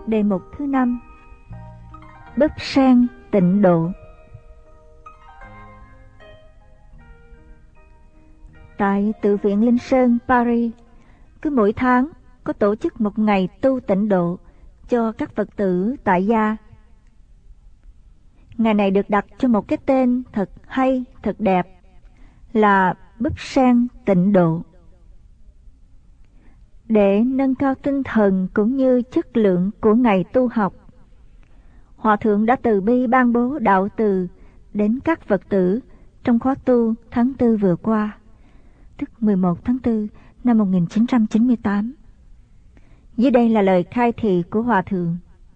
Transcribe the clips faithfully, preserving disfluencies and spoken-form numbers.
Đề mục thứ năm: Búp sen tịnh độ. Tại Tự viện Linh Sơn, Paris, cứ mỗi tháng có tổ chức một ngày tu tịnh độ cho các Phật tử tại gia. Ngày này được đặt cho một cái tên thật hay, thật đẹp là Búp sen tịnh độ. Để nâng cao tinh thần cũng như chất lượng của ngày tu học, Hòa Thượng đã từ bi ban bố đạo từ đến các Phật tử trong khóa tu tháng tư vừa qua, tức mười một tháng tư năm một nghìn chín trăm chín mươi tám. Dưới đây là lời khai thị của Hòa Thượng.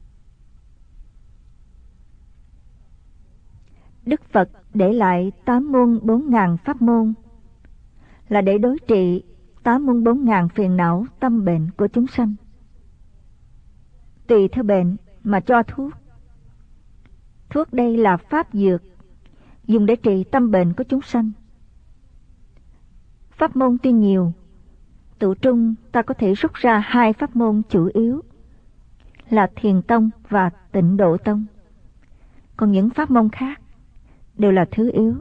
Đức Phật để lại tám muôn bốn ngàn pháp môn là để đối trị tám muôn bốn ngàn phiền não tâm bệnh của chúng sanh. Tùy theo bệnh mà cho thuốc. Thuốc đây là pháp dược dùng để trị tâm bệnh của chúng sanh. Pháp môn tuy nhiều, tụ trung ta có thể rút ra hai pháp môn chủ yếu là Thiền Tông và Tịnh Độ Tông. Còn những pháp môn khác đều là thứ yếu.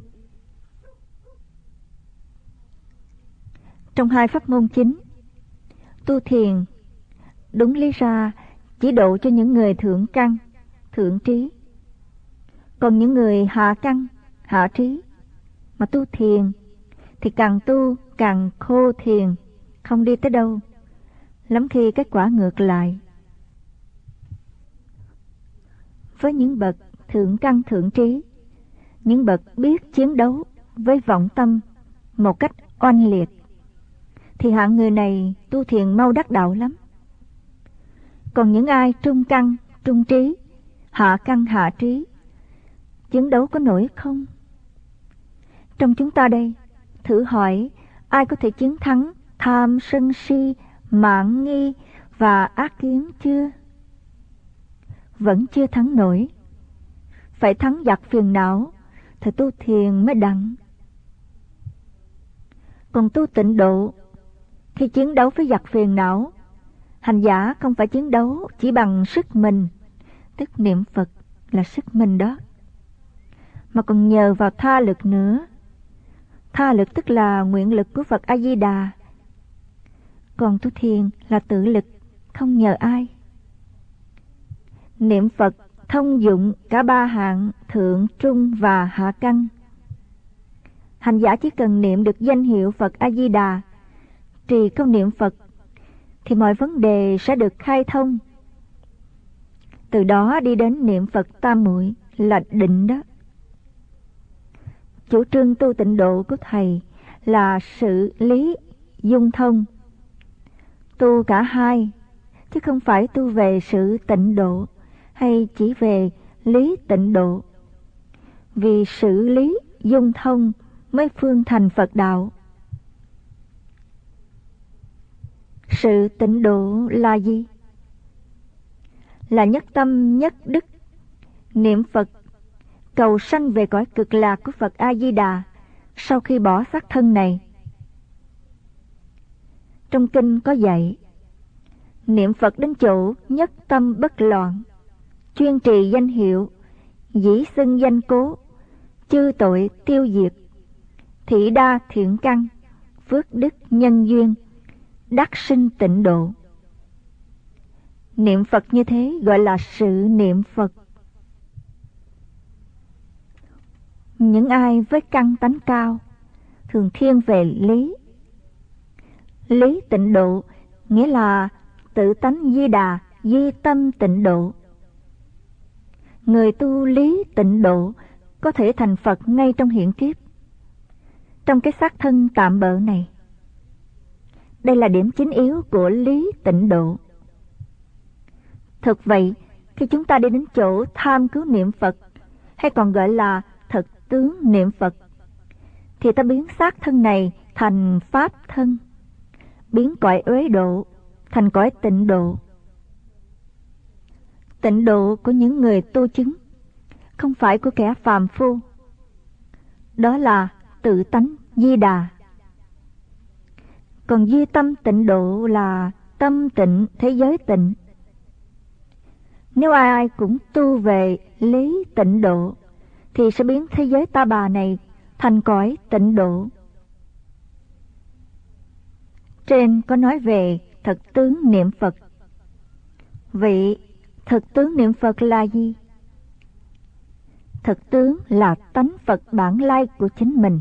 Trong hai pháp môn chính, tu thiền đúng lý ra chỉ độ cho những người thượng căn, thượng trí. Còn những người hạ căn, hạ trí mà tu thiền thì càng tu càng khô thiền, không đi tới đâu, lắm khi kết quả ngược lại. Với những bậc thượng căn thượng trí, những bậc biết chiến đấu với vọng tâm một cách oanh liệt, thì hạng người này tu thiền mau đắc đạo lắm. Còn những ai trung căn, trung trí, hạ căn, hạ trí, chiến đấu có nổi không? Trong chúng ta đây, thử hỏi ai có thể chiến thắng tham, sân si, mạn nghi và ác kiến chưa? Vẫn chưa thắng nổi. Phải thắng giặc phiền não thì tu thiền mới đặng. Còn tu tịnh độ, khi chiến đấu với giặc phiền não, hành giả không phải chiến đấu chỉ bằng sức mình, tức niệm Phật là sức mình đó, mà còn nhờ vào tha lực nữa. Tha lực tức là nguyện lực của Phật A Di Đà. Còn tu thiền là tự lực, không nhờ ai. Niệm Phật thông dụng cả ba hạng thượng, trung và hạ căn. Hành giả chỉ cần niệm được danh hiệu Phật A Di Đà, trì câu niệm Phật, thì mọi vấn đề sẽ được khai thông. Từ đó đi đến niệm Phật tam muội là định đó. Chủ trương tu tịnh độ của Thầy là sự lý dung thông. Tu cả hai, chứ không phải tu về sự tịnh độ hay chỉ về lý tịnh độ. Vì sự lý dung thông mới phương thành Phật đạo. Sự tịnh độ là gì? Là nhất tâm nhất đức, niệm Phật cầu sanh về cõi cực lạc của Phật A Di Đà sau khi bỏ xác thân này. Trong kinh có dạy, niệm Phật đến chỗ nhất tâm bất loạn, chuyên trì danh hiệu, dĩ xưng danh cố, chư tội tiêu diệt, thị đa thiện căn, phước đức nhân duyên, đắc sinh tịnh độ. Niệm Phật như thế gọi là sự niệm Phật. Những ai với căn tánh cao thường thiên về lý. Lý tịnh độ nghĩa là tự tánh di đà, di tâm tịnh độ. Người tu lý tịnh độ có thể thành Phật ngay trong hiện kiếp, trong cái xác thân tạm bợ này. Đây là điểm chính yếu của lý tịnh độ. Thực vậy, khi chúng ta đi đến chỗ tham cứu niệm Phật, hay còn gọi là thật tướng niệm Phật, thì ta biến xác thân này thành pháp thân, biến cõi uế độ thành cõi tịnh độ. Tịnh độ của những người tu chứng, không phải của kẻ phàm phu. Đó là tự tánh di đà. Còn duy tâm tịnh độ là tâm tịnh, thế giới tịnh. Nếu ai ai cũng tu về lý tịnh độ, thì sẽ biến thế giới ta bà này thành cõi tịnh độ. Trên có nói về thực tướng niệm Phật. Vậy thực tướng niệm Phật là gì? Thực tướng là tánh Phật bản lai của chính mình.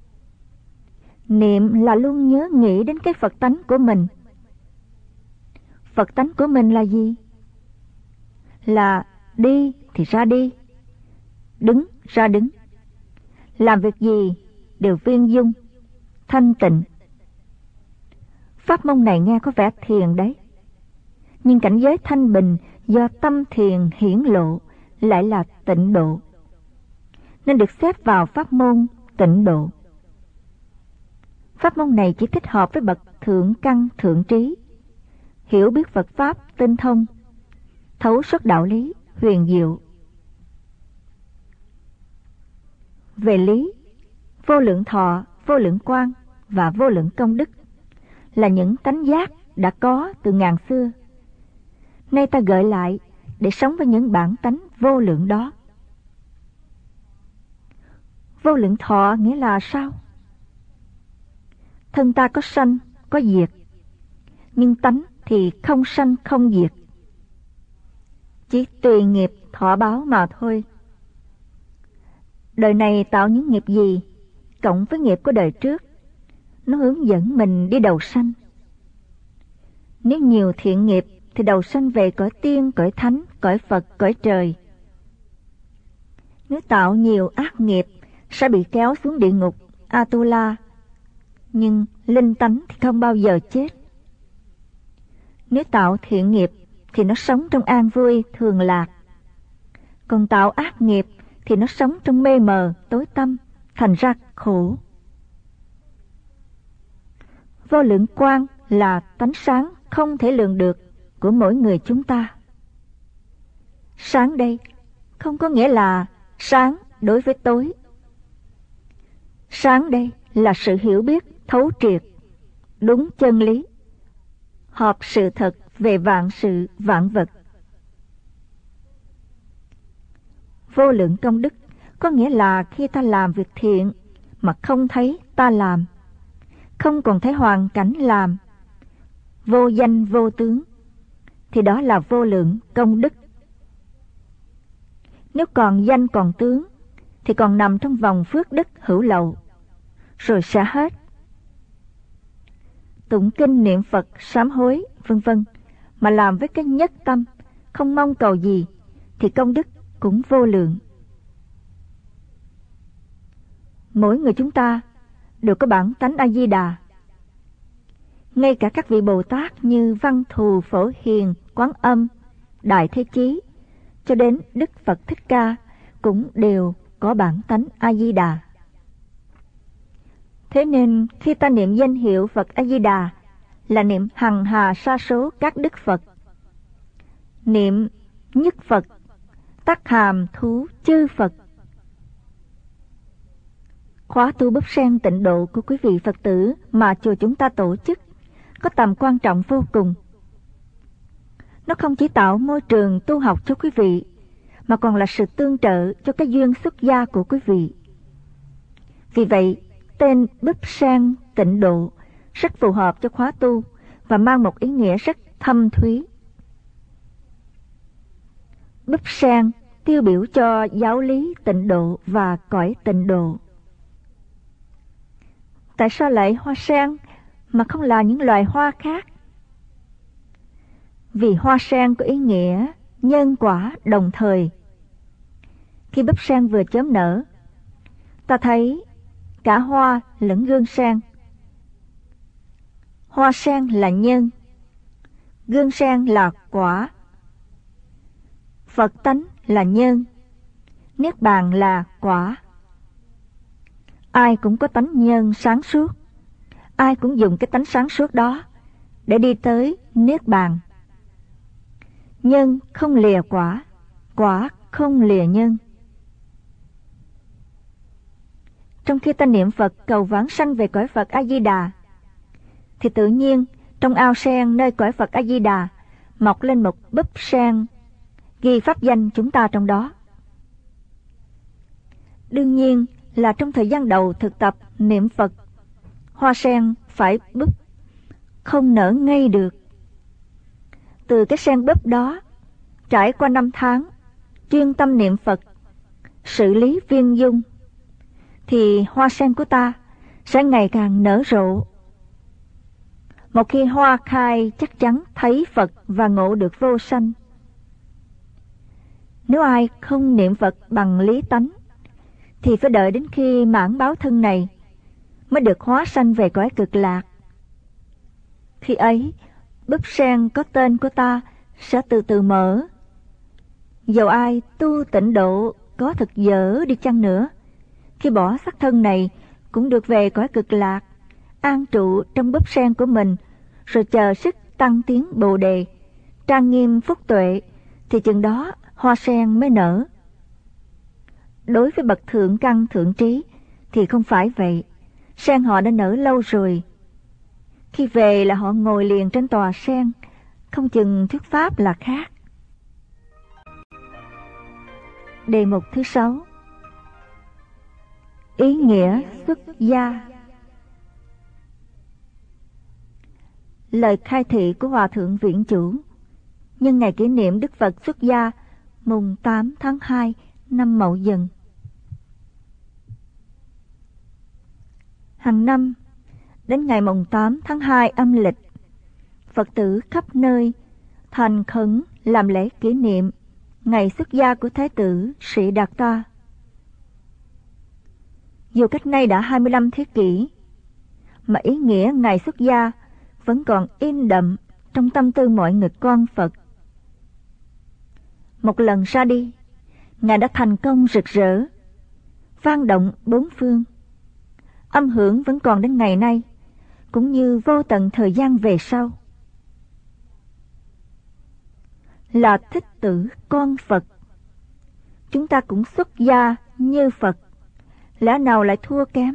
Niệm là luôn nhớ nghĩ đến cái Phật tánh của mình. Phật tánh của mình là gì? Là đi thì ra đi, đứng ra đứng, làm việc gì đều viên dung, thanh tịnh. Pháp môn này nghe có vẻ thiền đấy, nhưng cảnh giới thanh bình do tâm thiền hiển lộ lại là tịnh độ, nên được xếp vào pháp môn tịnh độ. Pháp môn này chỉ thích hợp với bậc thượng căn thượng trí, hiểu biết Phật Pháp tinh thông, thấu suốt đạo lý huyền diệu. Về lý, vô lượng thọ, vô lượng quang và vô lượng công đức là những tánh giác đã có từ ngàn xưa. Nay ta gợi lại để sống với những bản tánh vô lượng đó. Vô lượng thọ nghĩa là sao? Thân ta có sanh, có diệt, nhưng tánh thì không sanh không diệt, chỉ tùy nghiệp thọ báo mà thôi. Đời này tạo những nghiệp gì, cộng với nghiệp của đời trước, nó hướng dẫn mình đi đầu sanh. Nếu nhiều thiện nghiệp thì đầu sanh về cõi tiên, cõi thánh, cõi Phật, cõi trời. Nếu tạo nhiều ác nghiệp sẽ bị kéo xuống địa ngục Atula, nhưng linh tánh thì không bao giờ chết. Nếu tạo thiện nghiệp thì nó sống trong an vui thường lạc, còn tạo ác nghiệp thì nó sống trong mê mờ tối tăm, thành ra khổ. Vô lượng quang là tánh sáng không thể lường được của mỗi người chúng ta. Sáng đây không có nghĩa là sáng đối với tối. Sáng đây là sự hiểu biết thấu triệt, đúng chân lý, hợp sự thật về vạn sự vạn vật. Vô lượng công đức có nghĩa là khi ta làm việc thiện mà không thấy ta làm, không còn thấy hoàn cảnh làm, vô danh vô tướng, thì đó là vô lượng công đức. Nếu còn danh còn tướng thì còn nằm trong vòng phước đức hữu lậu, rồi sẽ hết. Tụng kinh niệm Phật, sám hối, vân vân mà làm với cái nhất tâm, không mong cầu gì, thì công đức cũng vô lượng. Mỗi người chúng ta đều có bản tánh A Di Đà. Ngay cả các vị Bồ Tát như Văn Thù, Phổ Hiền, Quán Âm, Đại Thế Chí, cho đến Đức Phật Thích Ca cũng đều có bản tánh A Di Đà. Thế nên khi ta niệm danh hiệu Phật A Di Đà là niệm hằng hà sa số các đức Phật. Niệm nhất Phật, tắc hàm thú chư Phật. Khóa tu búp sen tịnh độ của quý vị Phật tử mà chùa chúng ta tổ chức có tầm quan trọng vô cùng. Nó không chỉ tạo môi trường tu học cho quý vị, mà còn là sự tương trợ cho cái duyên xuất gia của quý vị. Vì vậy, tên búp sen tịnh độ rất phù hợp cho khóa tu và mang một ý nghĩa rất thâm thúy. Búp sen tiêu biểu cho giáo lý tịnh độ và cõi tịnh độ. Tại sao lại hoa sen mà không là những loài hoa khác? Vì hoa sen có ý nghĩa nhân quả đồng thời. Khi búp sen vừa chớm nở, ta thấy cả hoa lẫn gương sen. Hoa sen là nhân, gương sen là quả. Phật tánh là nhân, niết bàn là quả. Ai cũng có tánh nhân sáng suốt, ai cũng dùng cái tánh sáng suốt đó để đi tới niết bàn. Nhân không lìa quả, quả không lìa nhân. Trong khi ta niệm Phật cầu vãng sanh về cõi Phật A Di Đà, thì tự nhiên trong ao sen nơi cõi Phật A Di Đà mọc lên một búp sen ghi pháp danh chúng ta trong đó. Đương nhiên là trong thời gian đầu thực tập niệm Phật, hoa sen phải búp, không nở ngay được. Từ cái sen búp đó, trải qua năm tháng, chuyên tâm niệm Phật, xử lý viên dung, thì hoa sen của ta sẽ ngày càng nở rộ. Một khi hoa khai chắc chắn thấy Phật và ngộ được vô sanh. Nếu ai không niệm Phật bằng lý tánh, thì phải đợi đến khi mãn báo thân này mới được hóa sanh về cõi cực lạc. Khi ấy, búp sen có tên của ta sẽ từ từ mở. Dầu ai tu tịnh độ có thực dở đi chăng nữa, khi bỏ xác thân này cũng được về cõi cực lạc, an trụ trong búp sen của mình, rồi chờ sức tăng tiến bồ đề, trang nghiêm phúc tuệ, thì chừng đó hoa sen mới nở. Đối với bậc thượng căn thượng trí thì không phải vậy, sen họ đã nở lâu rồi. Khi về là họ ngồi liền trên tòa sen, không chừng thuyết pháp là khác. Đề mục thứ sáu. Ý nghĩa xuất gia. Lời khai thị của Hòa Thượng Viện Chủ nhân ngày kỷ niệm Đức Phật xuất gia mùng tám tháng hai năm Mậu Dần. Hàng năm, đến ngày mùng tám tháng hai âm lịch, Phật tử khắp nơi thành khẩn làm lễ kỷ niệm ngày xuất gia của Thái tử Sĩ Đạt Ta. Dù cách nay đã hai mươi lăm thế kỷ, mà ý nghĩa ngày xuất gia vẫn còn in đậm trong tâm tư mọi người con Phật. Một lần ra đi, Ngài đã thành công rực rỡ, vang động bốn phương. Âm hưởng vẫn còn đến ngày nay, cũng như vô tận thời gian về sau. Là thích tử con Phật, chúng ta cũng xuất gia như Phật, lẽ nào lại thua kém?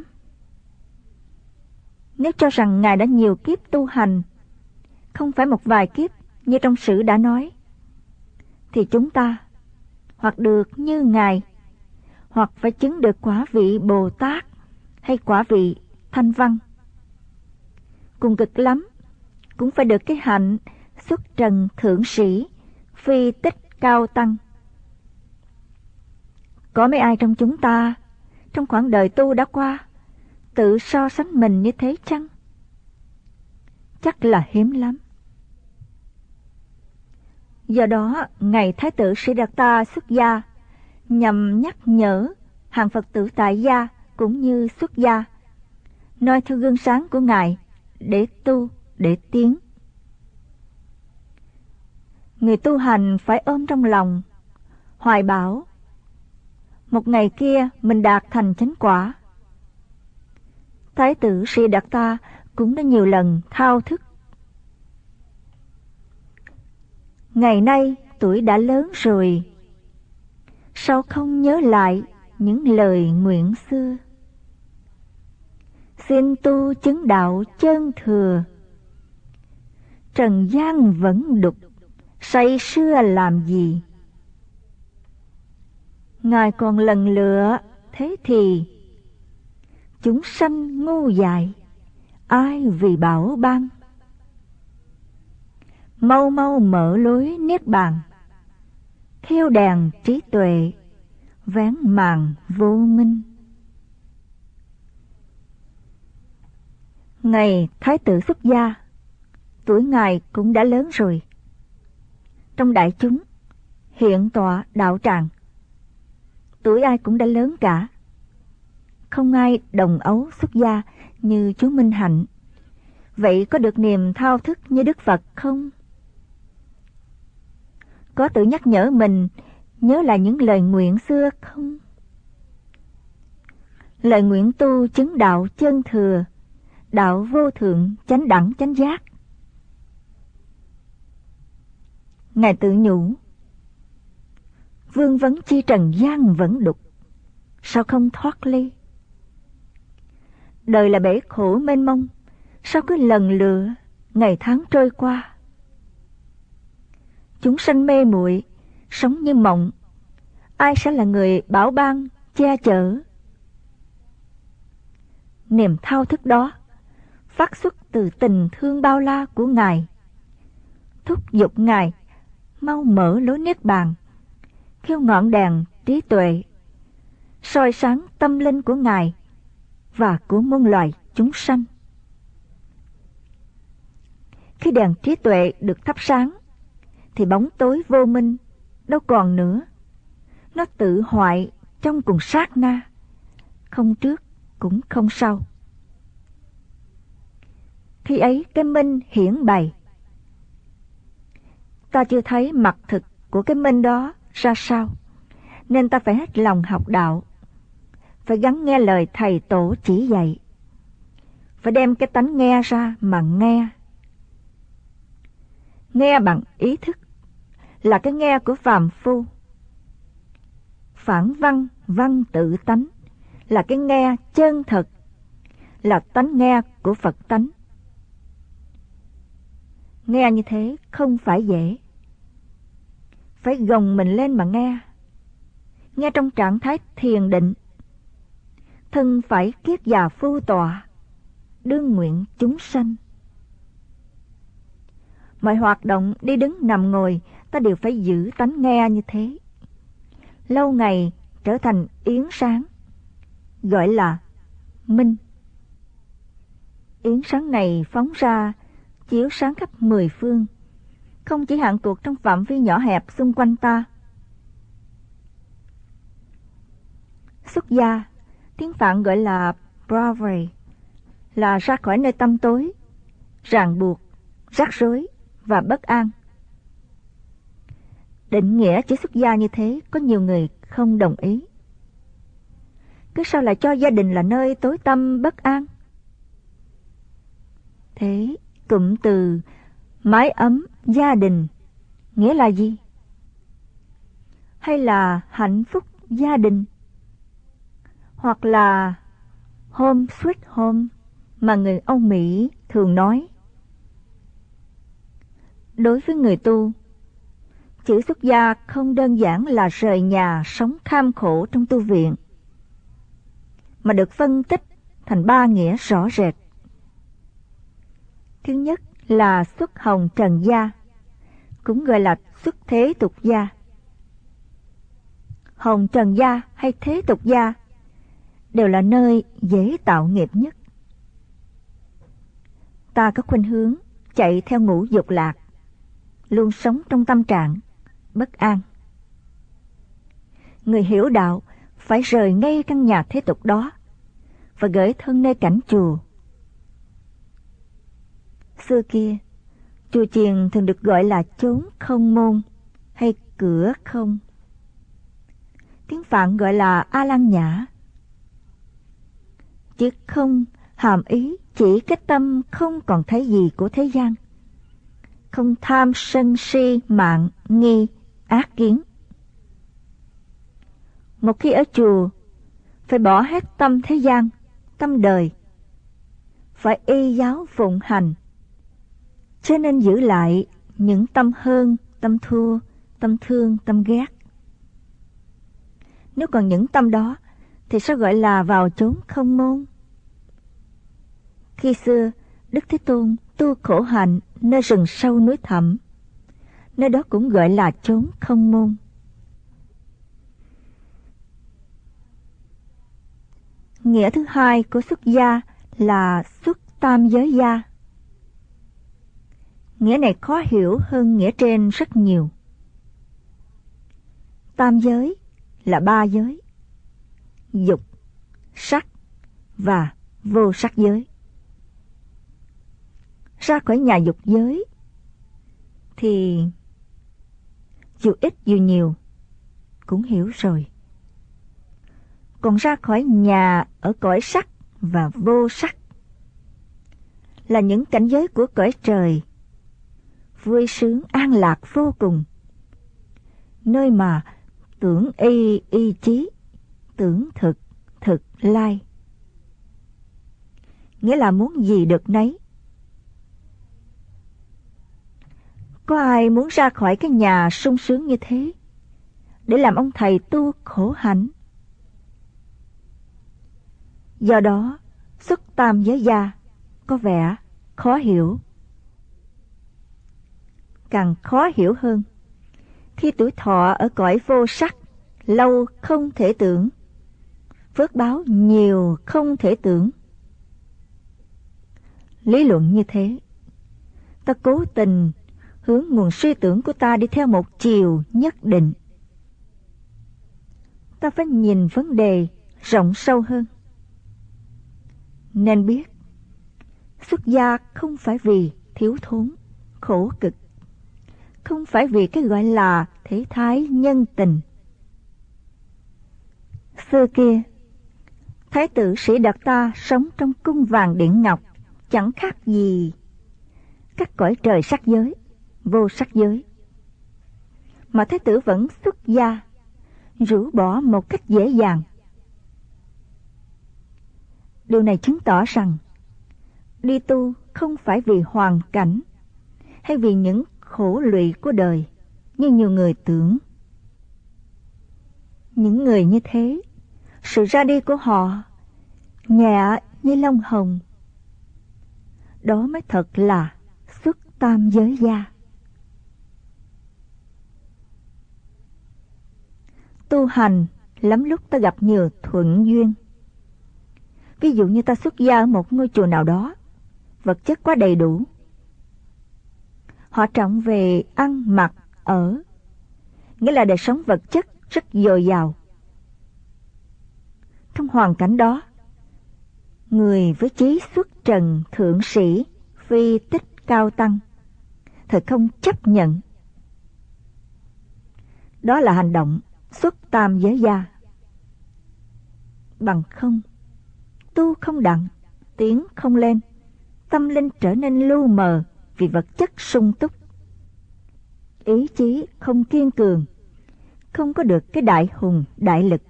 Nếu cho rằng Ngài đã nhiều kiếp tu hành, không phải một vài kiếp như trong sử đã nói, thì chúng ta hoặc được như Ngài, hoặc phải chứng được quả vị Bồ Tát hay quả vị Thanh Văn. Cùng cực lắm, cũng phải được cái hạnh xuất trần thượng sĩ, phi tích cao tăng. Có mấy ai trong chúng ta, trong khoảng đời tu đã qua, tự so sánh mình như thế chăng? Chắc là hiếm lắm. Do đó, ngày Thái tử Sĩ Đạt Ta xuất gia nhằm nhắc nhở hàng Phật tử tại gia cũng như xuất gia, noi theo gương sáng của Ngài để tu, để tiến. Người tu hành phải ôm trong lòng, hoài bão, một ngày kia mình đạt thành chánh quả. Thái tử Sĩ Đạt Ta cũng đã nhiều lần thao thức. Ngày nay tuổi đã lớn rồi, sao không nhớ lại những lời nguyện xưa? Xin tu chứng đạo chân thừa, trần gian vẫn đục, say sưa làm gì? Ngài còn lần lựa, thế thì chúng sanh ngu dại, ai vì bảo ban? Mau mau mở lối niết bàn, theo đèn trí tuệ, vén màn vô minh. Ngày Thái tử xuất gia, tuổi Ngài cũng đã lớn rồi. Trong đại chúng hiện tọa đạo tràng, tuổi ai cũng đã lớn cả. Không ai đồng ấu xuất gia như chú Minh Hạnh. Vậy có được niềm thao thức như Đức Phật không? Có tự nhắc nhở mình nhớ lại những lời nguyện xưa không? Lời nguyện tu chứng đạo chân thừa, đạo vô thượng chánh đẳng chánh giác. Ngài tự nhủ, vương vấn chi trần gian vẫn đục, sao không thoát ly? Đời là bể khổ mênh mông, sao cứ lần lựa ngày tháng trôi qua? Chúng sanh mê muội, sống như mộng, ai sẽ là người bảo ban, che chở? Niềm thao thức đó phát xuất từ tình thương bao la của Ngài, thúc giục Ngài mau mở lối niết bàn, khiêu ngọn đèn trí tuệ, soi sáng tâm linh của Ngài và của muôn loài chúng sanh. Khi đèn trí tuệ được thắp sáng, thì bóng tối vô minh đâu còn nữa. Nó tự hoại trong cùng sát na, không trước cũng không sau. Khi ấy cái minh hiển bày. Ta chưa thấy mặt thực của cái minh đó ra sao, nên ta phải hết lòng học đạo, phải gắng nghe lời thầy tổ chỉ dạy, phải đem cái tánh nghe ra mà nghe. Nghe bằng ý thức là cái nghe của phàm phu. Phản văn văn tự tánh là cái nghe chân thật, là tánh nghe của Phật tánh. Nghe như thế không phải dễ, phải gồng mình lên mà nghe. Nghe trong trạng thái thiền định, thân phải kiết già phu tọa, đương nguyện chúng sanh. Mọi hoạt động đi đứng nằm ngồi, ta đều phải giữ tánh nghe như thế. Lâu ngày trở thành yến sáng, gọi là minh. Yến sáng này phóng ra, chiếu sáng khắp mười phương, không chỉ hạn cuộc trong phạm vi nhỏ hẹp xung quanh ta. Xuất gia, tiếng Phạn gọi là bravery, là ra khỏi nơi tăm tối, ràng buộc, rắc rối và bất an. Định nghĩa chữ xuất gia như thế có nhiều người không đồng ý. Cứ sao lại cho gia đình là nơi tối tăm bất an? Thế cụm từ mái ấm gia đình nghĩa là gì? Hay là hạnh phúc gia đình? Hoặc là home sweet home mà người Âu Mỹ thường nói? Đối với người tu, chữ xuất gia không đơn giản là rời nhà sống kham khổ trong tu viện, mà được phân tích thành ba nghĩa rõ rệt. Thứ nhất là xuất hồng trần gia, cũng gọi là xuất thế tục gia. Hồng trần gia hay thế tục gia đều là nơi dễ tạo nghiệp nhất. Ta có khuynh hướng chạy theo ngũ dục lạc, luôn sống trong tâm trạng bất an. Người hiểu đạo phải rời ngay căn nhà thế tục đó và gửi thân nơi cảnh chùa. Xưa kia, chùa chiền thường được gọi là chốn không môn hay cửa không. Tiếng Phạn gọi là A Lăng Nhã. Chữ không hàm ý chỉ cái tâm không còn thấy gì của thế gian, không tham sân si mạng nghi ác kiến. Một khi ở chùa, phải bỏ hết tâm thế gian, tâm đời, phải y giáo phụng hành, cho nên giữ lại những tâm hơn, tâm thua, tâm thương, tâm ghét. Nếu còn những tâm đó, thì sao gọi là vào chốn không môn? Khi xưa, Đức Thế Tôn tu khổ hạnh nơi rừng sâu núi thẳm, nơi đó cũng gọi là chốn không môn. Nghĩa thứ hai của xuất gia là xuất tam giới gia. Nghĩa này khó hiểu hơn nghĩa trên rất nhiều. Tam giới là ba giới: dục, sắc và vô sắc giới. Ra khỏi nhà dục giới thì dù ít dù nhiều cũng hiểu rồi. Còn ra khỏi nhà ở cõi sắc và vô sắc là những cảnh giới của cõi trời, vui sướng an lạc vô cùng, nơi mà tưởng y y chí, tưởng thực thực lai, nghĩa là muốn gì được nấy. Có ai muốn ra khỏi cái nhà sung sướng như thế? để làm ông thầy tu khổ hạnh. Do đó, xuất tam giới gia có vẻ khó hiểu. Càng khó hiểu hơn, khi tuổi thọ ở cõi vô sắc lâu không thể tưởng, phước báo nhiều không thể tưởng. Lý luận như thế, ta cố tình hướng nguồn suy tưởng của ta đi theo một chiều nhất định. Ta phải nhìn vấn đề rộng sâu hơn. Nên biết, xuất gia không phải vì thiếu thốn, khổ cực, không phải vì cái gọi là thể thái nhân tình. Xưa kia, Thái tử Sĩ Đạt Ta sống trong cung vàng điện ngọc, chẳng khác gì các cõi trời sắc giới, vô sắc giới. Mà Thái tử vẫn xuất gia, rũ bỏ một cách dễ dàng. Điều này chứng tỏ rằng đi tu không phải vì hoàn cảnh hay vì những khổ lụy của đời như nhiều người tưởng. Những người như thế, sự ra đi của họ nhẹ như lông hồng. Đó mới thật là xuất tam giới gia. Tu hành lắm lúc ta gặp nhiều thuận duyên. Ví dụ như ta xuất gia ở một ngôi chùa nào đó, vật chất quá đầy đủ. Họ trọng về ăn, mặc, ở, nghĩa là đời sống vật chất rất dồi dào. Trong hoàn cảnh đó, người với chí xuất trần thượng sĩ, phi tích cao tăng, thật không chấp nhận. Đó là hành động xuất tam giới gia. Bằng không, tu không đặng, tiến không lên, tâm linh trở nên lu mờ vì vật chất sung túc. Ý chí không kiên cường, không có được cái đại hùng đại lực.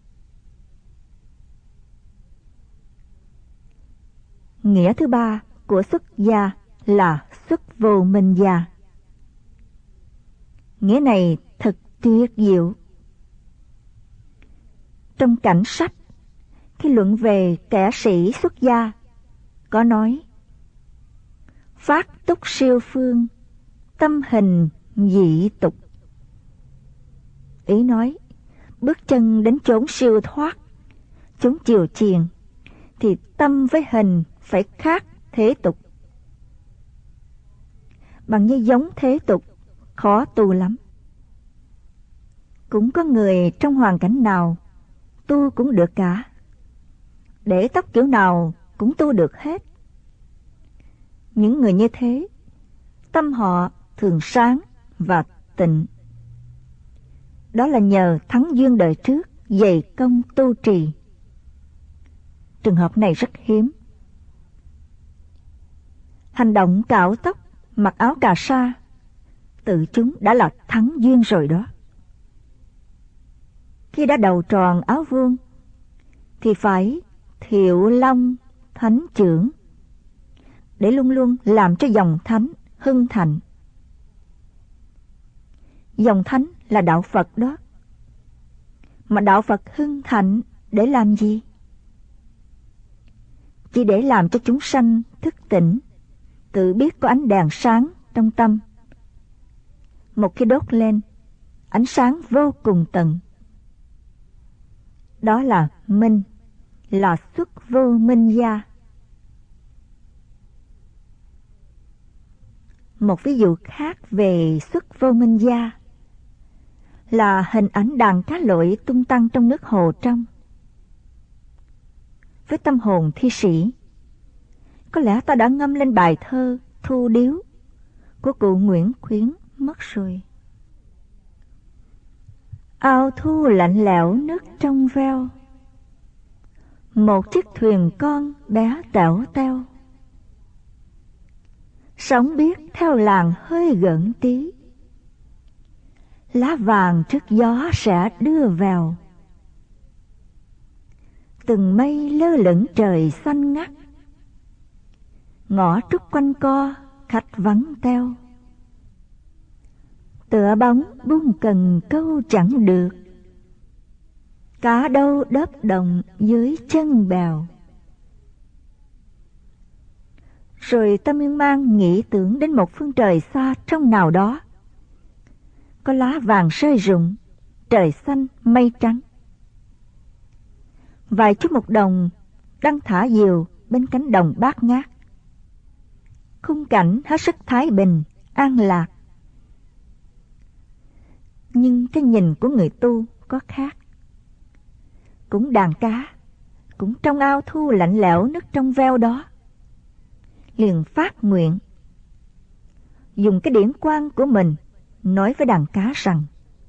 Nghĩa thứ ba của xuất gia là xuất vô minh gia. Nghĩa này thật tuyệt diệu. Trong cảnh sách, khi luận về kẻ sĩ xuất gia, có nói: phát túc siêu phương, tâm hình dị tục. Ý nói, bước chân đến chốn siêu thoát, chốn chiều chiền, thì tâm với hình phải khác thế tục. Bằng như giống thế tục, khó tu lắm. Cũng có người trong hoàn cảnh nào tu cũng được cả, để tóc kiểu nào cũng tu được hết. Những người như thế, tâm họ thường sáng và tịnh. Đó là nhờ thắng duyên đời trước, dày công tu trì. Trường hợp này rất hiếm. Hành động cạo tóc, mặc áo cà sa, tự chúng đã là thắng duyên rồi đó. Khi đã đầu tròn áo vuông, thì phải thiệu long thánh trưởng, để luôn luôn làm cho dòng thánh hưng thịnh. Dòng thánh là đạo Phật đó. Mà đạo Phật hưng thịnh để làm gì? Chỉ để làm cho chúng sanh thức tỉnh, tự biết có ánh đèn sáng trong tâm. Một khi đốt lên, ánh sáng vô cùng tận. Đó là minh, là xuất vô minh gia. Một ví dụ khác về xuất vô minh gia là hình ảnh đàn cá lội tung tăng trong nước hồ trong. Với tâm hồn thi sĩ, có lẽ ta đã ngâm lên bài thơ Thu Điếu của cụ Nguyễn Khuyến mất rồi. Ao thu lạnh lẽo nước trong veo, một chiếc thuyền con bé tẻo teo. Sóng biết theo làng hơi gợn tí, lá vàng trước gió sẽ đưa vào. Từng mây lơ lửng trời xanh ngắt, ngõ trúc quanh co khách vắng teo. Tựa bóng buông cần câu chẳng được, cá đâu đớp đồng dưới chân bèo. Rồi ta miên man nghĩ tưởng đến một phương trời xa trong nào đó. Có lá vàng rơi rụng, trời xanh mây trắng. Vài chút một đồng đang thả diều bên cánh đồng bát ngát. Khung cảnh hết sức thái bình, an lạc. Nhưng cái nhìn của người tu có khác. Cũng đàn cá, cũng trong ao thu lạnh lẽo nước trong veo đó, liền phát nguyện, dùng cái điển quang của mình nói với đàn cá rằng: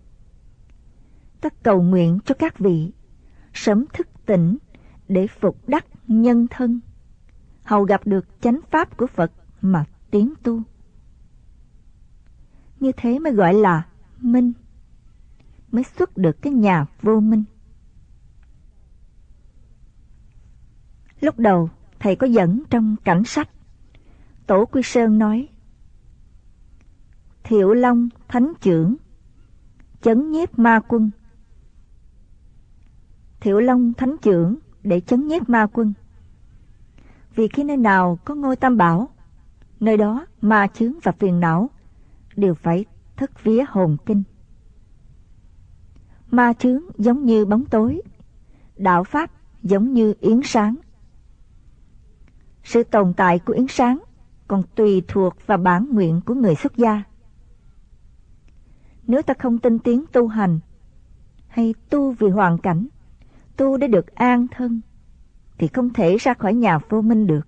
ta cầu nguyện cho các vị sớm thức tỉnh để phục đắc nhân thân, hầu gặp được chánh pháp của Phật mà tiến tu. Như thế mới gọi là minh, mới xuất được cái nhà vô minh. Lúc đầu thầy có dẫn trong cảnh sách, Tổ Quy Sơn nói: Thiệu Long Thánh Trưởng chấn nhiếp ma quân. Thiệu Long Thánh Trưởng để chấn nhiếp ma quân. Vì khi nơi nào có ngôi Tam Bảo, nơi đó ma chướng và phiền não đều phải thất vía hồn kinh. Ma chướng giống như bóng tối, đạo pháp giống như yến sáng. Sự tồn tại của yến sáng còn tùy thuộc vào bản nguyện của người xuất gia. Nếu ta không tinh tiến tu hành, hay tu vì hoàn cảnh, tu để được an thân, thì không thể ra khỏi nhà vô minh được.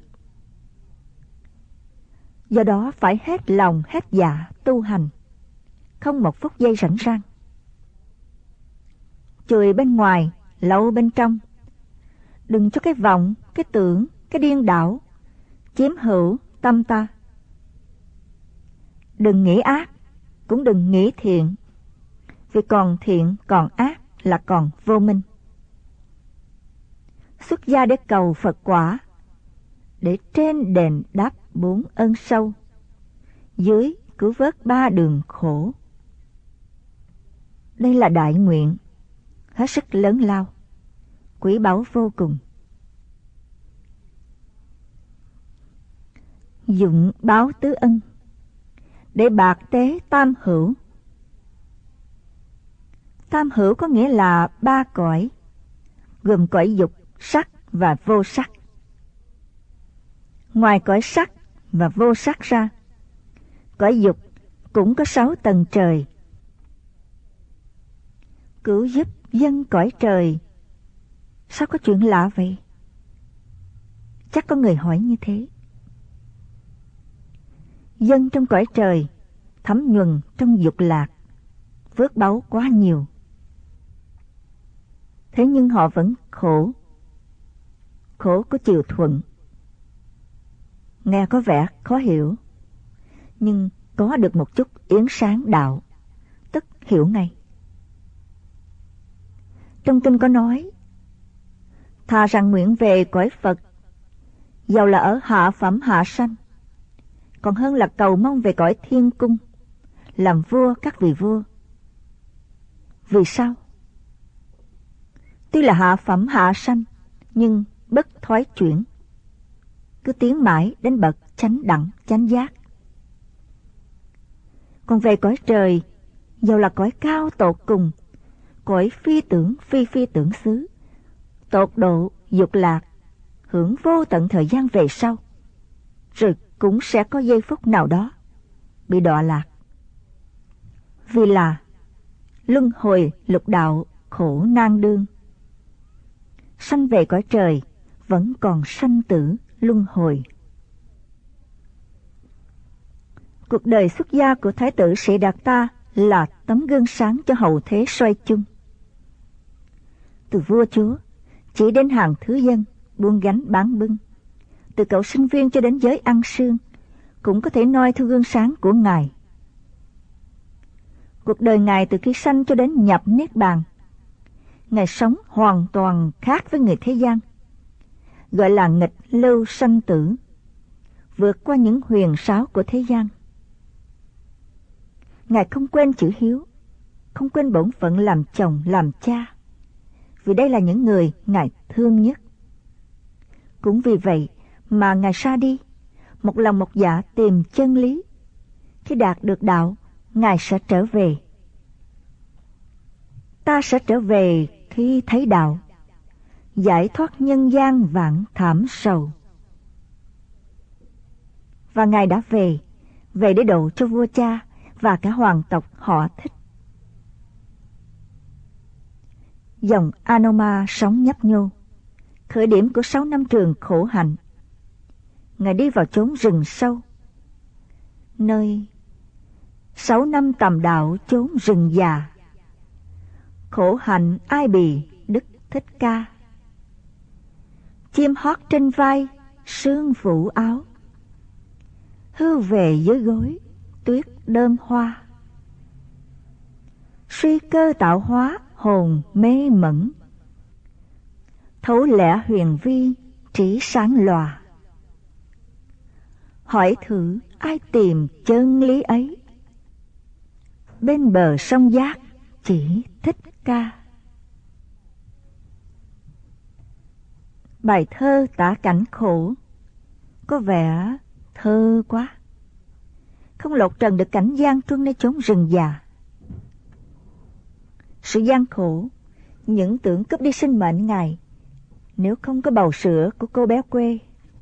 Do đó phải hết lòng hết dạ tu hành, không một phút giây rảnh rang. Chùi bên ngoài, lậu bên trong. Đừng cho cái vọng, cái tưởng, cái điên đảo chiếm hữu tâm ta. Đừng nghĩ ác, cũng đừng nghĩ thiện, vì còn thiện còn ác là còn vô minh. Xuất gia để cầu Phật quả, để trên đền đáp bốn ơn sâu, dưới cứu vớt ba đường khổ. Đây là đại nguyện, hết sức lớn lao, quý báu vô cùng. Dụng báo tứ ân, để bạc tế tam hữu. Tam hữu có nghĩa là ba cõi, gồm cõi dục, sắc và vô sắc. Ngoài cõi sắc và vô sắc ra, cõi dục cũng có sáu tầng trời. Cứu giúp dân cõi trời, sao có chuyện lạ vậy? Chắc có người hỏi như thế. Dân trong cõi trời thấm nhuần trong dục lạc, phước báu quá nhiều. Thế nhưng họ vẫn khổ, khổ có chiều thuận. Nghe có vẻ khó hiểu, nhưng có được một chút yến sáng đạo, tức hiểu ngay. Trong kinh có nói: thà rằng nguyện về cõi Phật, dầu là ở hạ phẩm hạ sanh, còn hơn là cầu mong về cõi thiên cung, làm vua các vị vua. Vì sao? Tuy là hạ phẩm hạ sanh, nhưng bất thoái chuyển, cứ tiến mãi đến bậc chánh đẳng chánh giác. Còn về cõi trời, dầu là cõi cao tột cùng, cõi phi tưởng phi phi tưởng xứ, tột độ dục lạc, hưởng vô tận thời gian về sau, rồi cũng sẽ có giây phút nào đó bị đọa lạc. Vì là luân hồi lục đạo khổ nan đương, sanh về cõi trời vẫn còn sanh tử luân hồi. Cuộc đời xuất gia của Thái tử Sĩ Đạt Ta là tấm gương sáng cho hậu thế soi chung. Từ vua chúa chỉ đến hàng thứ dân buôn gánh bán bưng, từ cậu sinh viên cho đến giới ăn sương, cũng có thể noi theo gương sáng của Ngài. Cuộc đời Ngài từ khi sanh cho đến nhập Niết Bàn, Ngài sống hoàn toàn khác với người thế gian, gọi là nghịch lưu sanh tử, vượt qua những huyền sáo của thế gian. Ngài không quên chữ hiếu, không quên bổn phận làm chồng, làm cha, vì đây là những người Ngài thương nhất. Cũng vì vậy mà Ngài ra đi, một lòng một dạ tìm chân lý. Khi đạt được đạo, Ngài sẽ trở về. Ta sẽ trở về khi thấy đạo, giải thoát nhân gian vạn thảm sầu. Và Ngài đã về, về để độ cho vua cha và cả hoàng tộc họ Thích. Dòng Anoma sống nhấp nhô, khởi điểm của sáu năm trường khổ hạnh. Ngài đi vào chốn rừng sâu, nơi sáu năm tầm đạo chốn rừng già. Khổ hạnh ai bì Đức Thích Ca, chim hót trên vai, sương phủ áo. Hưu về dưới gối, tuyết đơm hoa. Suy cơ tạo hóa, hồn mê mẩn. Thấu lẽ huyền vi, trí sáng lòa. Hỏi thử ai tìm chân lý ấy? Bên bờ sông Giác chỉ Thích Ca. Bài thơ tả cảnh khổ có vẻ thơ quá, không lột trần được cảnh gian truân nơi chốn rừng già. Sự gian khổ, những tưởng cướp đi sinh mệnh Ngài, nếu không có bầu sữa của cô bé quê.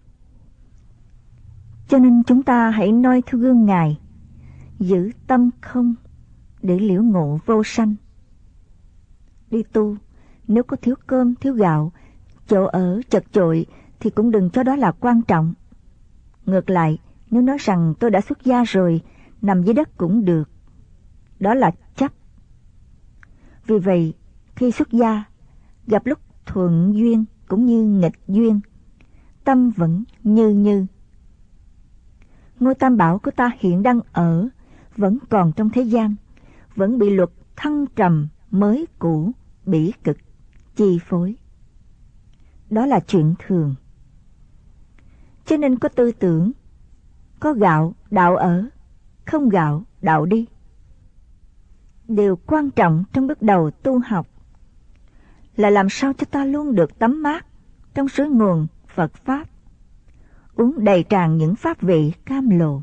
Cho nên chúng ta hãy noi theo gương Ngài, giữ tâm không để liễu ngộ vô sanh. Đi tu, nếu có thiếu cơm, thiếu gạo, chỗ ở chật chội thì cũng đừng cho đó là quan trọng. Ngược lại, nếu nói rằng tôi đã xuất gia rồi, nằm dưới đất cũng được, đó là chấp. Vì vậy, khi xuất gia, gặp lúc thuận duyên cũng như nghịch duyên, tâm vẫn như như. Ngôi Tam Bảo của ta hiện đang ở, vẫn còn trong thế gian, vẫn bị luật thăng trầm mới cũ bỉ cực chi phối. Đó là chuyện thường. Cho nên có tư tưởng, có gạo đạo ở, không gạo đạo đi. Điều quan trọng trong bước đầu tu học là làm sao cho ta luôn được tắm mát trong suối nguồn Phật Pháp, uống đầy tràn những pháp vị cam lồ.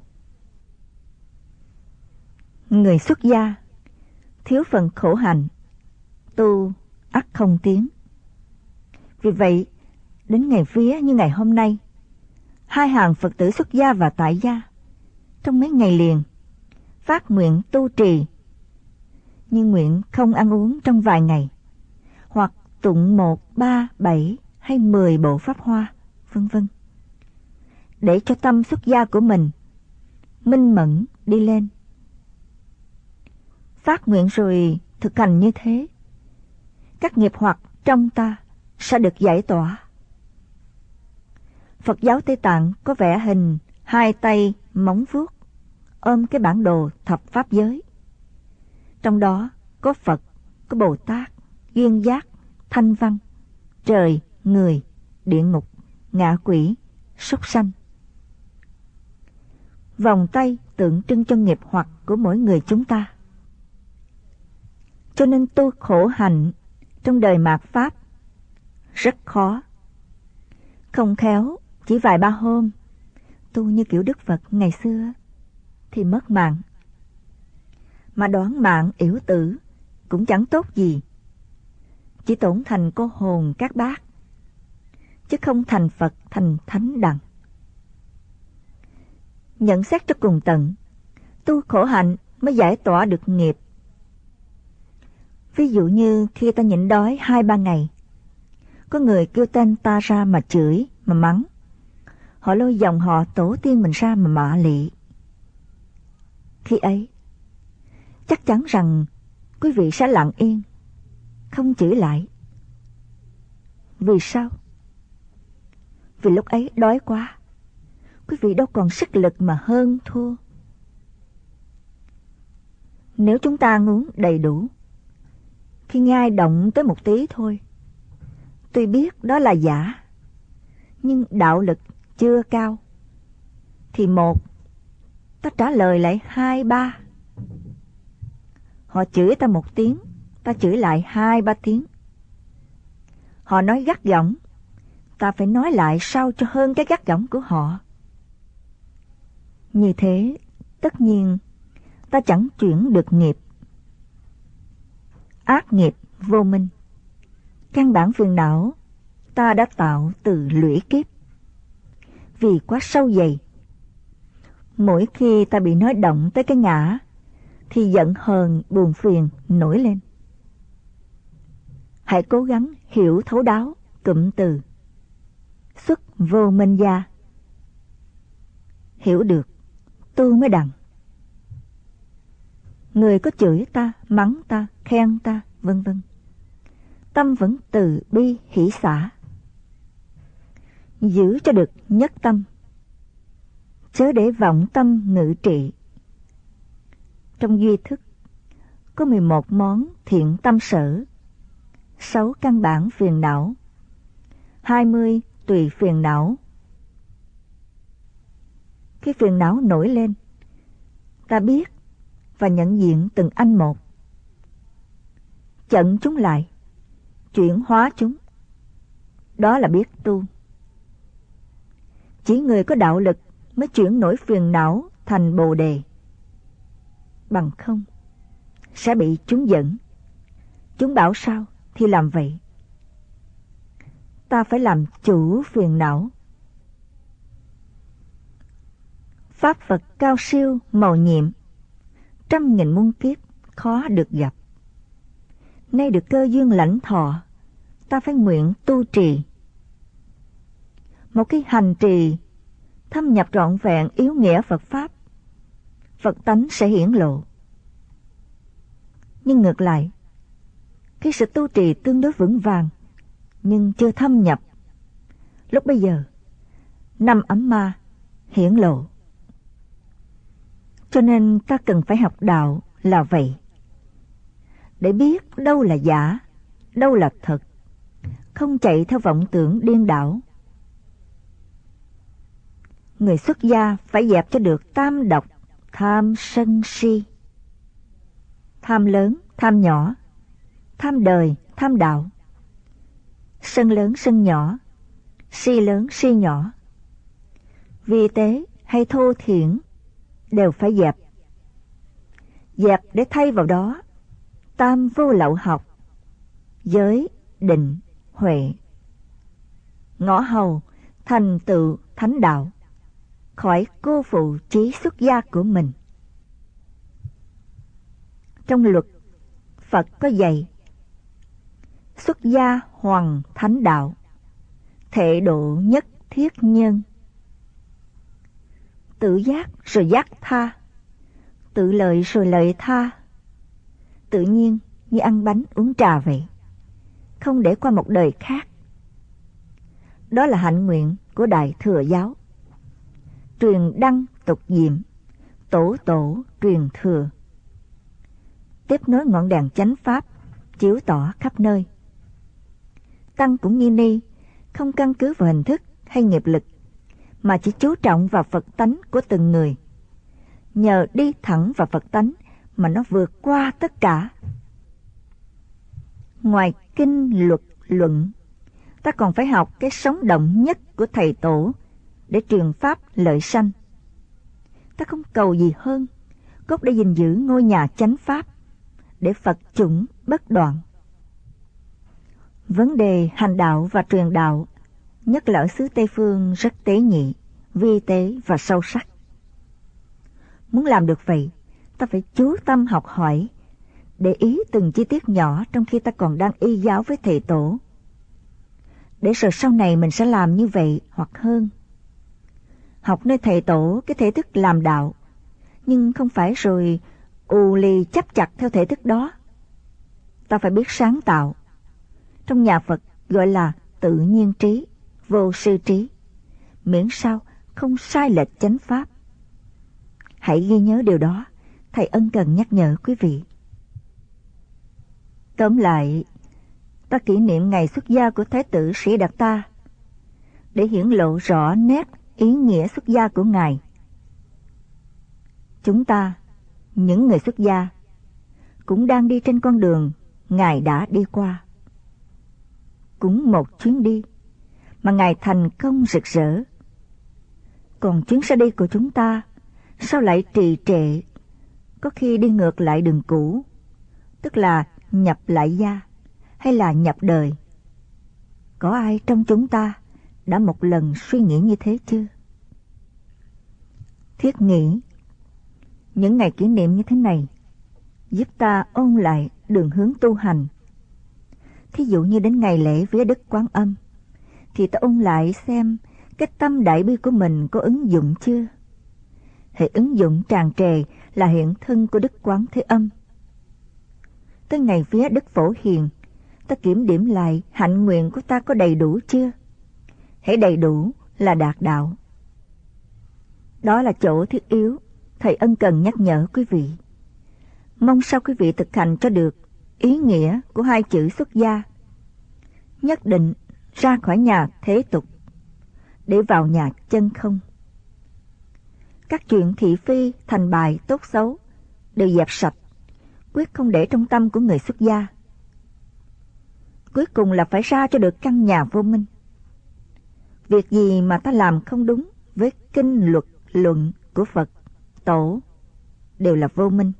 Người xuất gia thiếu phần khổ hạnh, tu ắt không tiến. Vì vậy, đến ngày vía như ngày hôm nay, hai hàng Phật tử xuất gia và tại gia trong mấy ngày liền phát nguyện tu trì, nhưng nguyện không ăn uống trong vài ngày, hoặc tụng một, ba, bảy hay mười bộ pháp hoa, vân vân, để cho tâm xuất gia của mình minh mẫn đi lên. Phát nguyện rồi thực hành như thế, các nghiệp hoặc trong ta sẽ được giải tỏa. Phật giáo Tây Tạng có vẽ hình hai tay móng vuốt ôm cái bản đồ thập pháp giới. Trong đó có Phật, có Bồ Tát, duyên giác, thanh văn, trời, người, địa ngục, ngạ quỷ, súc sanh. Vòng tay tượng trưng cho nghiệp hoặc của mỗi người chúng ta. Cho nên tu khổ hạnh trong đời mạt Pháp rất khó. Không khéo, chỉ vài ba hôm, tu như kiểu Đức Phật ngày xưa, thì mất mạng. Mà đoán mạng yểu tử cũng chẳng tốt gì, chỉ tổn thành cô hồn các bác, chứ không thành Phật thành thánh đẳng. Nhận xét cho cùng tận, tu khổ hạnh mới giải tỏa được nghiệp. Ví dụ như khi ta nhịn đói hai ba ngày, có người kêu tên ta ra mà chửi, mà mắng. Họ lôi dòng họ tổ tiên mình ra mà mạ lị. Khi ấy, chắc chắn rằng quý vị sẽ lặng yên, không chửi lại. Vì sao? Vì lúc ấy đói quá, quý vị đâu còn sức lực mà hơn thua. Nếu chúng ta ăn uống đầy đủ, khi nghe ai động tới một tí thôi, tuy biết đó là giả, nhưng đạo lực chưa cao, thì một, ta trả lời lại hai ba, Họ chửi ta một tiếng, ta chửi lại hai ba tiếng. Họ nói gắt gỏng, ta phải nói lại sao cho hơn cái gắt gỏng của họ. Như thế, tất nhiên, ta chẳng chuyển được nghiệp. Ác nghiệp vô minh. Căn bản phiền não, ta đã tạo từ lũy kiếp. Vì quá sâu dày, mỗi khi ta bị nói động tới cái ngã, thì giận hờn buồn phiền nổi lên. Hãy cố gắng hiểu thấu đáo cụm từ xuất vô minh gia. Hiểu được, tu mới đặng. Người có chửi ta, mắng ta, khen ta, vân vân, tâm vẫn từ bi hỷ xả. Giữ cho được nhất tâm, chớ để vọng tâm ngự trị. Trong duy thức có mười một món thiện tâm sở, sáu căn bản phiền não, hai mươi tùy phiền não. Khi phiền não nổi lên, ta biết và nhận diện từng anh một, chặn chúng lại, chuyển hóa chúng. Đó là biết tu. Chỉ người có đạo lực mới chuyển nổi phiền não thành bồ đề. Bằng không, sẽ bị chúng dẫn. Chúng bảo sao thì làm vậy. Ta phải làm chủ phiền não. Pháp Phật cao siêu màu nhiệm, trăm nghìn muôn kiếp khó được gặp. Nay được cơ duyên lãnh thọ, ta phải nguyện tu trì. Một cái hành trì thâm nhập trọn vẹn yếu nghĩa Phật Pháp, Phật tánh sẽ hiển lộ. Nhưng ngược lại, cái sự tu trì tương đối vững vàng, nhưng chưa thâm nhập, lúc bây giờ, năm ấm ma hiển lộ. Cho nên ta cần phải học đạo là vậy, để biết đâu là giả, đâu là thật, không chạy theo vọng tưởng điên đảo. Người xuất gia phải dẹp cho được tam độc, tham sân si. Tham lớn, tham nhỏ, tham đời, tham đạo. Sân lớn, sân nhỏ, si lớn, si nhỏ. Vi tế hay thô thiển đều phải dẹp. Dẹp để thay vào đó tam vô lậu học, giới, định, huệ. Ngõ hầu thành tựu thánh đạo, khỏi cô phụ trí xuất gia của mình. Trong luật, Phật có dạy xuất gia hoằng thánh đạo, thệ độ nhất thiết nhân. Tự giác rồi giác tha, tự lợi rồi lợi tha. Tự nhiên như ăn bánh uống trà vậy, không để qua một đời khác. Đó là hạnh nguyện của Đại Thừa Giáo. Truyền đăng tục diệm, tổ tổ truyền thừa. Tiếp nối ngọn đèn chánh pháp, chiếu tỏ khắp nơi. Tăng cũng như ni, không căn cứ vào hình thức hay nghiệp lực, mà chỉ chú trọng vào Phật tánh của từng người. Nhờ đi thẳng vào Phật tánh mà nó vượt qua tất cả. Ngoài kinh luật luận, ta còn phải học cái sống động nhất của Thầy Tổ để truyền pháp lợi sanh. Ta không cầu gì hơn, cốt để gìn giữ ngôi nhà chánh pháp, để Phật chủng bất đoạn. Vấn đề hành đạo và truyền đạo, nhất là ở xứ Tây Phương, rất tế nhị, vi tế và sâu sắc. Muốn làm được vậy, ta phải chú tâm học hỏi, để ý từng chi tiết nhỏ trong khi ta còn đang y giáo với Thầy Tổ. Để rồi sau này mình sẽ làm như vậy hoặc hơn. Học nơi Thầy Tổ cái thể thức làm đạo, nhưng không phải rồi ù lì chấp chặt theo thể thức đó. Ta phải biết sáng tạo. Trong nhà Phật gọi là tự nhiên trí, vô sư trí, miễn sao không sai lệch chánh pháp. Hãy ghi nhớ điều đó, Thầy ân cần nhắc nhở quý vị. Tóm lại, ta kỷ niệm ngày xuất gia của Thái tử Sĩ Đạt Ta để hiển lộ rõ nét ý nghĩa xuất gia của Ngài. Chúng ta, những người xuất gia, cũng đang đi trên con đường Ngài đã đi qua. Cũng một chuyến đi mà Ngài thành công rực rỡ. Còn chuyến sẽ đi của chúng ta sao lại trì trệ, có khi đi ngược lại đường cũ, tức là nhập lại gia hay là nhập đời? Có ai trong chúng ta đã một lần suy nghĩ như thế chưa? Thiết nghĩ những ngày kỷ niệm như thế này giúp ta ôn lại đường hướng tu hành. Thí dụ như đến ngày lễ vía Đức Quán Âm, thì ta ôn lại xem cái tâm đại bi của mình có ứng dụng chưa. Hệ ứng dụng tràn trề là hiện thân của Đức Quán Thế Âm. Tới ngày vía Đức Phổ Hiền, ta kiểm điểm lại hạnh nguyện của ta có đầy đủ chưa. Hễ đầy đủ là đạt đạo. Đó là chỗ thiết yếu thầy ân cần nhắc nhở quý vị. Mong sao quý vị thực hành cho được ý nghĩa của hai chữ xuất gia. Nhất định ra khỏi nhà thế tục để vào nhà chân không. Các chuyện thị phi, thành bại, tốt xấu đều dẹp sạch, quyết không để trong tâm của người xuất gia. Cuối cùng là phải ra cho được căn nhà vô minh. Việc gì mà ta làm không đúng với kinh luật luận của Phật, Tổ đều là vô minh.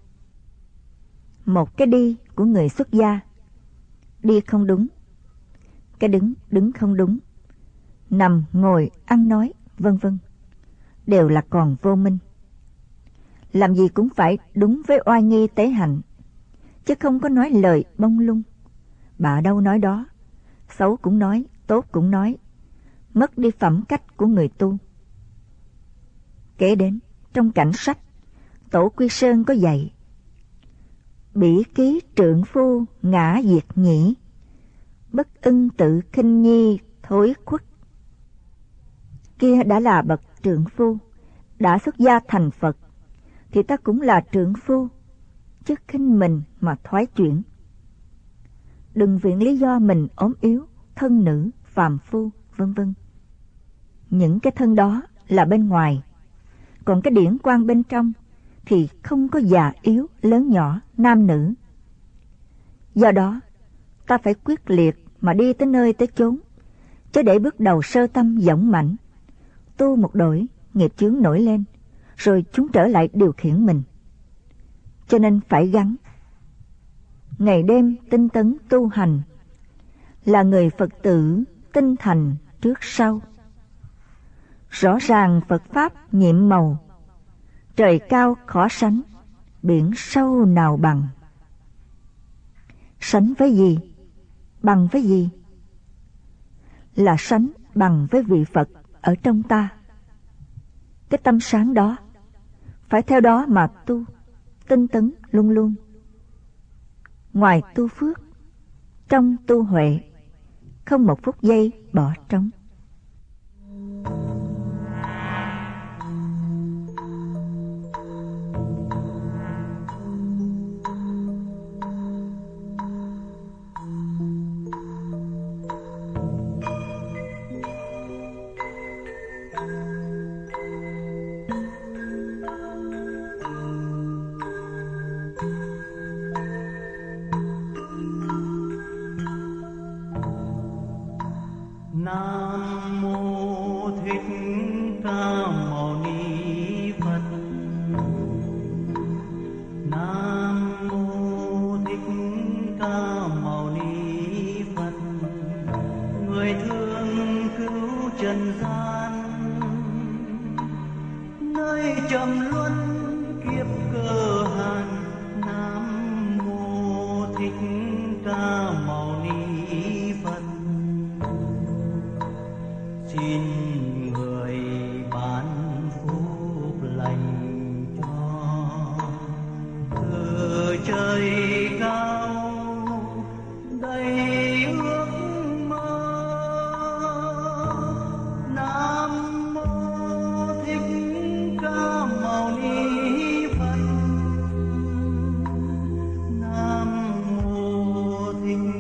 Một cái đi của người xuất gia, đi không đúng, cái đứng, đứng không đúng, nằm, ngồi, ăn nói, vân vân, đều là còn vô minh. Làm gì cũng phải đúng với oai nghi tế hạnh, chứ không có nói lời bông lung. Bạ đâu nói đó, xấu cũng nói, tốt cũng nói, mất đi phẩm cách của người tu. Kể đến trong cảnh sách, Tổ Quy Sơn có dạy: bỉ ký trượng phu ngã diệt nhĩ, bất ưng tự khinh nhi thối khuất. Kia đã là bậc trượng phu, đã xuất gia thành Phật, thì ta cũng là trượng phu, chứ khinh mình mà thoái chuyển. Đừng viện lý do mình ốm yếu, thân nữ, phàm phu, vân vân. Những cái thân đó là bên ngoài, còn cái điển quang bên trong thì không có già yếu, lớn nhỏ, nam nữ. Do đó, ta phải quyết liệt mà đi tới nơi tới chốn, chứ để bước đầu sơ tâm dõng mãnh, tu một đổi, nghiệp chướng nổi lên, rồi chúng trở lại điều khiển mình. Cho nên phải gắng ngày đêm tinh tấn tu hành, là người Phật tử tinh thành trước sau. Rõ ràng Phật Pháp nhiệm màu, trời cao khó sánh, biển sâu nào bằng. Sánh với gì? Bằng với gì? Là sánh bằng với vị Phật ở trong ta. Cái tâm sáng đó, phải theo đó mà tu, tinh tấn luôn luôn. Ngoài tu phước, trong tu huệ, không một phút giây bỏ trống. Nam mô Thích Ca Mâu Ni Phật. Nam mô Thích Ca Mâu Ni Phật. Người thương cứu trần gian, nơi trầm luân kiếp cơ hàn. Nam mô Thích Ca Mâu Ni Phật. Xin người ban phúc lành cho, từ trời cao đầy ước mơ. Nam mô Thích Ca Mâu Ni Phật. Nam mô Thích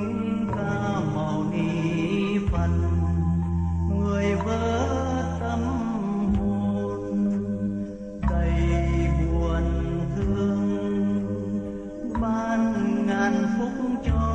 cho